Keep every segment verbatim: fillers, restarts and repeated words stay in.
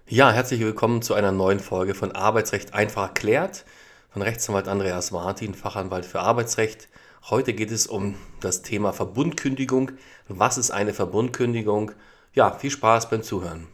Ja, herzlich willkommen zu einer neuen Folge von Arbeitsrecht einfach erklärt von Rechtsanwalt Andreas Martin, Fachanwalt für Arbeitsrecht. Heute geht es um das Thema Verbundkündigung. Was ist eine Verbundkündigung? Ja, viel Spaß beim Zuhören.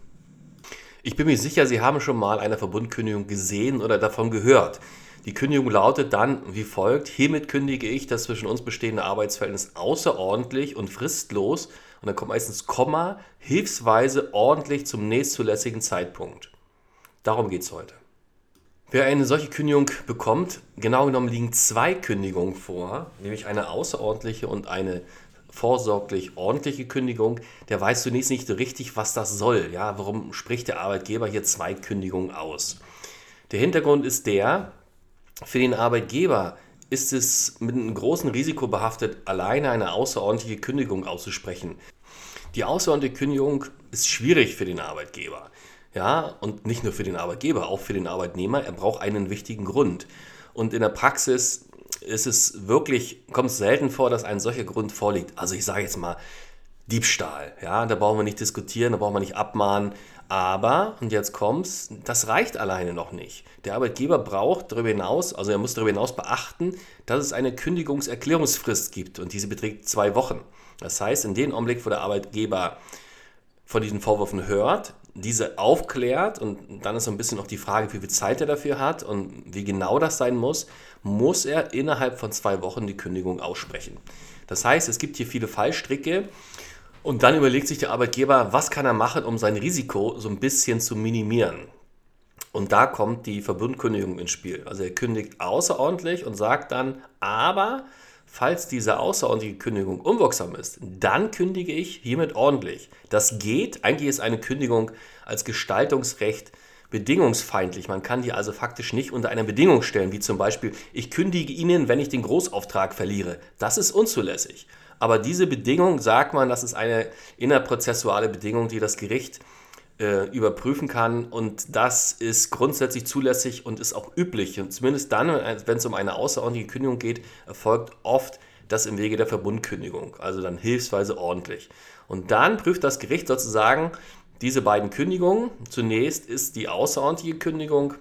Ich bin mir sicher, Sie haben schon mal eine Verbundkündigung gesehen oder davon gehört. Die Kündigung lautet dann wie folgt: Hiermit kündige ich das zwischen uns bestehende Arbeitsverhältnis außerordentlich und fristlos, und dann kommt meistens Komma, hilfsweise ordentlich zum nächstzulässigen Zeitpunkt. Darum geht es heute. Wer eine solche Kündigung bekommt, genau genommen liegen zwei Kündigungen vor, nämlich eine außerordentliche und eine vorsorglich ordentliche Kündigung. Der weiß zunächst nicht so richtig, was das soll. Ja, warum spricht der Arbeitgeber hier zwei Kündigungen aus? Der Hintergrund ist der: Für den Arbeitgeber ist es mit einem großen Risiko behaftet, alleine eine außerordentliche Kündigung auszusprechen. Die außerordentliche Kündigung ist schwierig für den Arbeitgeber. Ja, und nicht nur für den Arbeitgeber, auch für den Arbeitnehmer. Er braucht einen wichtigen Grund. Und in der Praxis ist es wirklich, kommt es selten vor, dass ein solcher Grund vorliegt. Also ich sage jetzt mal Diebstahl. Ja, da brauchen wir nicht diskutieren, da brauchen wir nicht abmahnen. Aber, und jetzt kommt's, das reicht alleine noch nicht. Der Arbeitgeber braucht darüber hinaus, also er muss darüber hinaus beachten, dass es eine Kündigungserklärungsfrist gibt, und diese beträgt zwei Wochen. Das heißt, in dem Augenblick, wo der Arbeitgeber von diesen Vorwürfen hört, diese aufklärt, und dann ist so ein bisschen auch die Frage, wie viel Zeit er dafür hat und wie genau das sein muss, muss er innerhalb von zwei Wochen die Kündigung aussprechen. Das heißt, es gibt hier viele Fallstricke, und dann überlegt sich der Arbeitgeber, was kann er machen, um sein Risiko so ein bisschen zu minimieren. Und da kommt die Verbundkündigung ins Spiel. Also er kündigt außerordentlich und sagt dann: Aber falls diese außerordentliche Kündigung unwirksam ist, dann kündige ich hiermit ordentlich. Das geht. Eigentlich ist eine Kündigung als Gestaltungsrecht bedingungsfeindlich. Man kann die also faktisch nicht unter einer Bedingung stellen, wie zum Beispiel: Ich kündige Ihnen, wenn ich den Großauftrag verliere. Das ist unzulässig. Aber diese Bedingung, sagt man, das ist eine innerprozessuale Bedingung, die das Gericht äh, überprüfen kann, und das ist grundsätzlich zulässig und ist auch üblich. Und zumindest dann, wenn es um eine außerordentliche Kündigung geht, erfolgt oft das im Wege der Verbundkündigung, also dann hilfsweise ordentlich. Und dann prüft das Gericht sozusagen diese beiden Kündigungen. Zunächst ist die außerordentliche Kündigung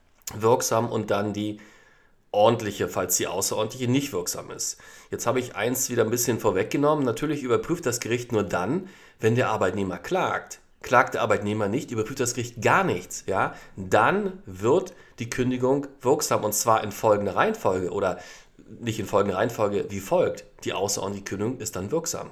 wirksam und dann die ordentliche, falls die außerordentliche nicht wirksam ist. Jetzt habe ich eins wieder ein bisschen vorweggenommen. Natürlich überprüft das Gericht nur dann, wenn der Arbeitnehmer klagt. Klagt der Arbeitnehmer nicht, überprüft das Gericht gar nichts, ja, dann wird die Kündigung wirksam, und zwar in folgender Reihenfolge oder nicht in folgender Reihenfolge wie folgt: Die außerordentliche Kündigung ist dann wirksam.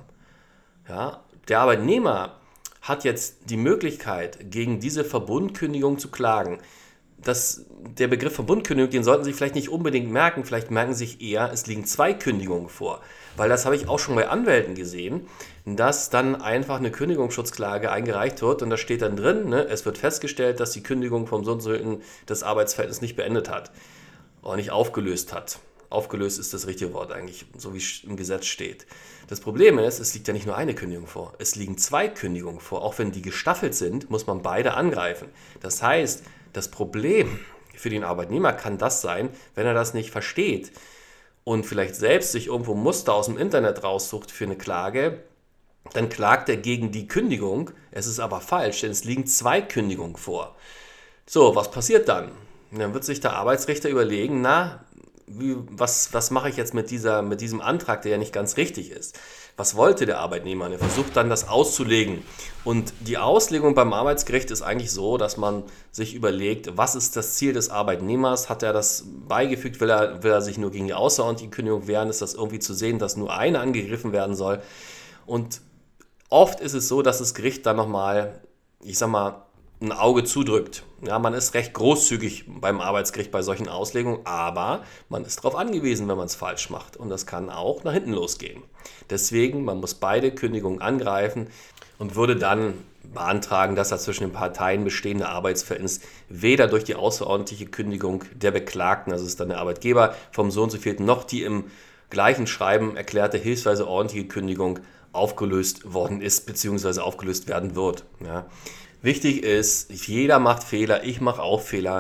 Ja, der Arbeitnehmer hat jetzt die Möglichkeit, gegen diese Verbundkündigung zu klagen. Das, der Begriff Verbundkündigung, den sollten Sie vielleicht nicht unbedingt merken, vielleicht merken Sie sich eher, es liegen zwei Kündigungen vor. Weil das habe ich auch schon bei Anwälten gesehen, dass dann einfach eine Kündigungsschutzklage eingereicht wird, und da steht dann drin, ne, es wird festgestellt, dass die Kündigung vom so und so das Arbeitsverhältnis nicht beendet hat oder nicht aufgelöst hat. Aufgelöst ist das richtige Wort eigentlich, so wie es im Gesetz steht. Das Problem ist, es liegt ja nicht nur eine Kündigung vor, es liegen zwei Kündigungen vor. Auch wenn die gestaffelt sind, muss man beide angreifen. Das heißt, das Problem für den Arbeitnehmer kann das sein, wenn er das nicht versteht und vielleicht selbst sich irgendwo Muster aus dem Internet raussucht für eine Klage, dann klagt er gegen die Kündigung. Es ist aber falsch, denn es liegen zwei Kündigungen vor. So, was passiert dann? Dann wird sich der Arbeitsrichter überlegen, na, wie, was, was mache ich jetzt mit, dieser, mit diesem Antrag, der ja nicht ganz richtig ist? Was wollte der Arbeitnehmer? Er versucht dann, das auszulegen. Und die Auslegung beim Arbeitsgericht ist eigentlich so, dass man sich überlegt, was ist das Ziel des Arbeitnehmers? Hat er das beigefügt? Will er, will er sich nur gegen die außerordentliche Kündigung wehren? Ist das irgendwie zu sehen, dass nur eine angegriffen werden soll? Und oft ist es so, dass das Gericht dann nochmal, ich sag mal, ein Auge zudrückt. Ja, man ist recht großzügig beim Arbeitsgericht bei solchen Auslegungen, aber man ist darauf angewiesen, wenn man es falsch macht. Und das kann auch nach hinten losgehen. Deswegen, man muss beide Kündigungen angreifen und würde dann beantragen, dass das zwischen den Parteien bestehende Arbeitsverhältnis weder durch die außerordentliche Kündigung der Beklagten, also ist dann der Arbeitgeber vom so und so vielten, noch die im gleichen Schreiben erklärte hilfsweise ordentliche Kündigung aufgelöst worden ist bzw. aufgelöst werden wird. Ja. Wichtig ist, jeder macht Fehler, ich mache auch Fehler.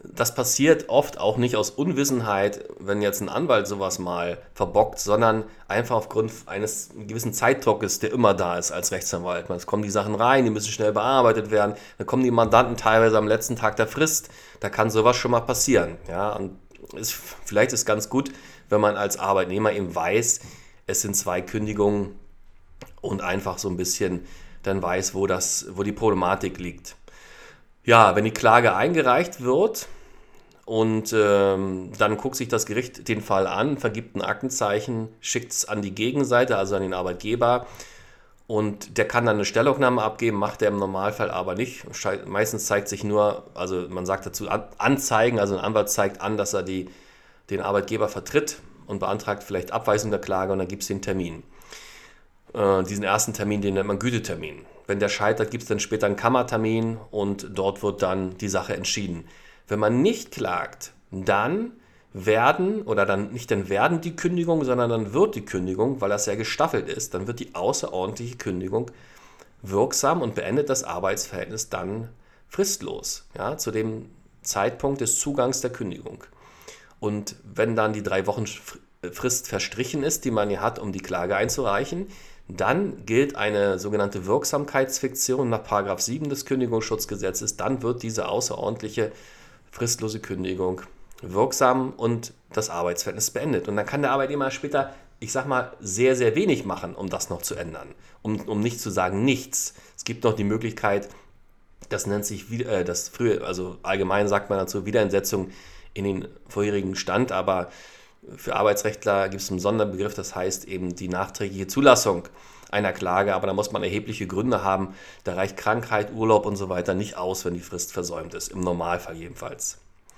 das passiert oft auch nicht aus Unwissenheit, wenn jetzt ein Anwalt sowas mal verbockt, sondern einfach aufgrund eines gewissen Zeitdruckes, der immer da ist als Rechtsanwalt. Es kommen die Sachen rein, die müssen schnell bearbeitet werden, dann kommen die Mandanten teilweise am letzten Tag der Frist, da kann sowas schon mal passieren. Ja, und ist, vielleicht ist es ganz gut, wenn man als Arbeitnehmer eben weiß, es sind zwei Kündigungen und einfach so ein bisschen dann weiß, wo, das, wo die Problematik liegt. Ja, wenn die Klage eingereicht wird und ähm, dann guckt sich das Gericht den Fall an, vergibt ein Aktenzeichen, schickt es an die Gegenseite, also an den Arbeitgeber, und der kann dann eine Stellungnahme abgeben, macht er im Normalfall aber nicht. Meistens zeigt sich nur, also man sagt dazu Anzeigen, also ein Anwalt zeigt an, dass er die, den Arbeitgeber vertritt und beantragt vielleicht Abweisung der Klage und dann gibt es den Termin. Äh, diesen ersten Termin, den nennt man Gütetermin. Wenn der scheitert, gibt es dann später einen Kammertermin und dort wird dann die Sache entschieden. Wenn man nicht klagt, dann werden, oder dann nicht dann werden die Kündigung, sondern dann wird die Kündigung, weil das ja gestaffelt ist, dann wird die außerordentliche Kündigung wirksam und beendet das Arbeitsverhältnis dann fristlos, ja, zu dem Zeitpunkt des Zugangs der Kündigung. Und wenn dann die drei Wochen Frist verstrichen ist, die man ja hat, um die Klage einzureichen, dann gilt eine sogenannte Wirksamkeitsfiktion nach Paragraph sieben des Kündigungsschutzgesetzes. Dann wird diese außerordentliche fristlose Kündigung wirksam und das Arbeitsverhältnis beendet. Und dann kann der Arbeitnehmer später, ich sag mal, sehr, sehr wenig machen, um das noch zu ändern. Um, um nicht zu sagen nichts. Es gibt noch die Möglichkeit, das nennt sich, äh, das früher, also allgemein sagt man dazu, Wiedereinsetzung in den vorherigen Stand, aber für Arbeitsrechtler gibt es einen Sonderbegriff, das heißt eben die nachträgliche Zulassung einer Klage, aber da muss man erhebliche Gründe haben. Da reicht Krankheit, Urlaub und so weiter nicht aus, wenn die Frist versäumt ist, im Normalfall jedenfalls.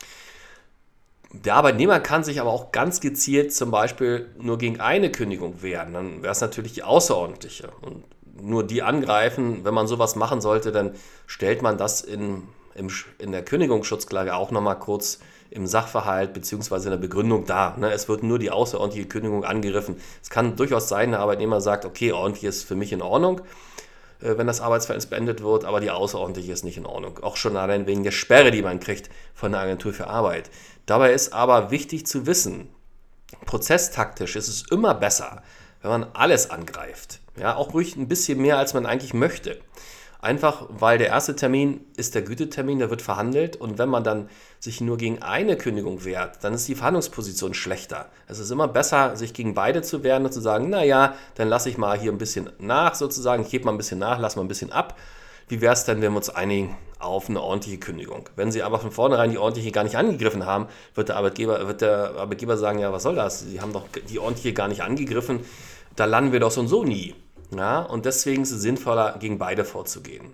Der Arbeitnehmer kann sich aber auch ganz gezielt zum Beispiel nur gegen eine Kündigung wehren. Dann wäre es natürlich die außerordentliche. Und nur die angreifen, wenn man sowas machen sollte, dann stellt man das in, im, in der Kündigungsschutzklage auch nochmal kurz im Sachverhalt bzw. in der Begründung dar. Es wird nur die außerordentliche Kündigung angegriffen. Es kann durchaus sein, der Arbeitnehmer sagt, okay, ordentlich ist für mich in Ordnung, wenn das Arbeitsverhältnis beendet wird, aber die außerordentliche ist nicht in Ordnung. Auch schon allein wegen der Sperre, die man kriegt von der Agentur für Arbeit. Dabei ist aber wichtig zu wissen, prozesstaktisch ist es immer besser, wenn man alles angreift. Ja, auch ruhig ein bisschen mehr, als man eigentlich möchte. Einfach, weil der erste Termin ist der Gütetermin, der wird verhandelt, und wenn man dann sich nur gegen eine Kündigung wehrt, dann ist die Verhandlungsposition schlechter. Es ist immer besser, sich gegen beide zu wehren und zu sagen, naja, dann lasse ich mal hier ein bisschen nach sozusagen, ich gebe mal ein bisschen nach, lasse mal ein bisschen ab. Wie wäre es denn, wenn wir uns einigen auf eine ordentliche Kündigung? Wenn Sie aber von vornherein die ordentliche gar nicht angegriffen haben, wird der Arbeitgeber, wird der Arbeitgeber sagen, ja, was soll das? Sie haben doch die ordentliche gar nicht angegriffen, da landen wir doch so und so nie. Ja, und deswegen ist es sinnvoller, gegen beide vorzugehen.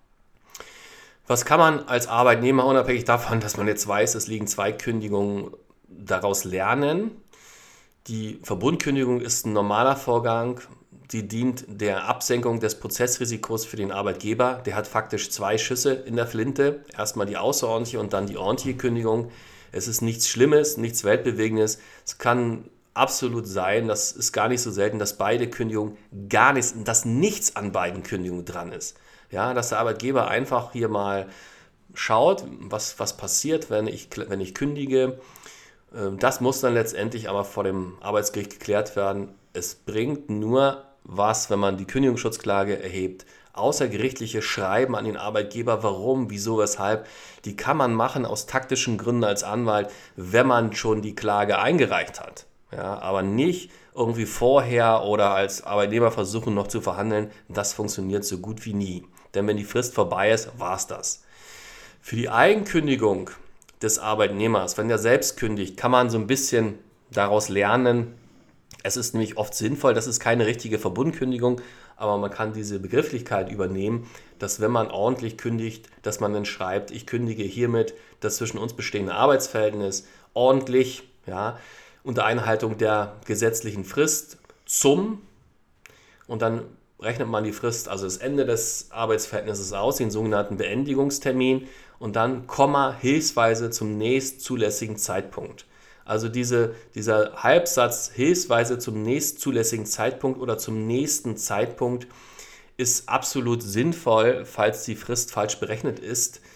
Was kann man als Arbeitnehmer, unabhängig davon, dass man jetzt weiß, es liegen zwei Kündigungen, daraus lernen? Die Verbundkündigung ist ein normaler Vorgang, die dient der Absenkung des Prozessrisikos für den Arbeitgeber. Der hat faktisch zwei Schüsse in der Flinte, erstmal die außerordentliche und dann die ordentliche Kündigung. Es ist nichts Schlimmes, nichts Weltbewegendes. Es kann absolut sein, das ist gar nicht so selten, dass beide Kündigungen gar nichts, dass nichts an beiden Kündigungen dran ist. Ja, dass der Arbeitgeber einfach hier mal schaut, was, was passiert, wenn ich, wenn ich kündige. Das muss dann letztendlich aber vor dem Arbeitsgericht geklärt werden. Es bringt nur was, wenn man die Kündigungsschutzklage erhebt. Außergerichtliche Schreiben an den Arbeitgeber, warum, wieso, weshalb, die kann man machen aus taktischen Gründen als Anwalt, wenn man schon die Klage eingereicht hat. Ja, aber nicht irgendwie vorher oder als Arbeitnehmer versuchen noch zu verhandeln. Das funktioniert so gut wie nie. Denn wenn die Frist vorbei ist, war es das. Für die Eigenkündigung des Arbeitnehmers, wenn er selbst kündigt, kann man so ein bisschen daraus lernen. Es ist nämlich oft sinnvoll, das ist keine richtige Verbundkündigung, aber man kann diese Begrifflichkeit übernehmen, dass wenn man ordentlich kündigt, dass man dann schreibt, ich kündige hiermit das zwischen uns bestehende Arbeitsverhältnis ordentlich, ja, unter Einhaltung der gesetzlichen Frist zum, und dann rechnet man die Frist, also das Ende des Arbeitsverhältnisses aus, den sogenannten Beendigungstermin, und dann Komma hilfsweise zum nächstzulässigen Zeitpunkt. Also diese, dieser Halbsatz hilfsweise zum nächstzulässigen Zeitpunkt oder zum nächsten Zeitpunkt ist absolut sinnvoll, falls die Frist falsch berechnet ist.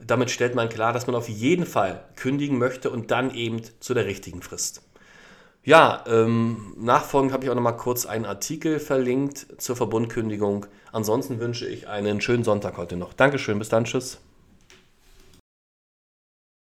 Damit stellt man klar, dass man auf jeden Fall kündigen möchte und dann eben zu der richtigen Frist. Ja, ähm, nachfolgend habe ich auch nochmal kurz einen Artikel verlinkt zur Verbundkündigung. Ansonsten wünsche ich einen schönen Sonntag heute noch. Dankeschön, bis dann, tschüss.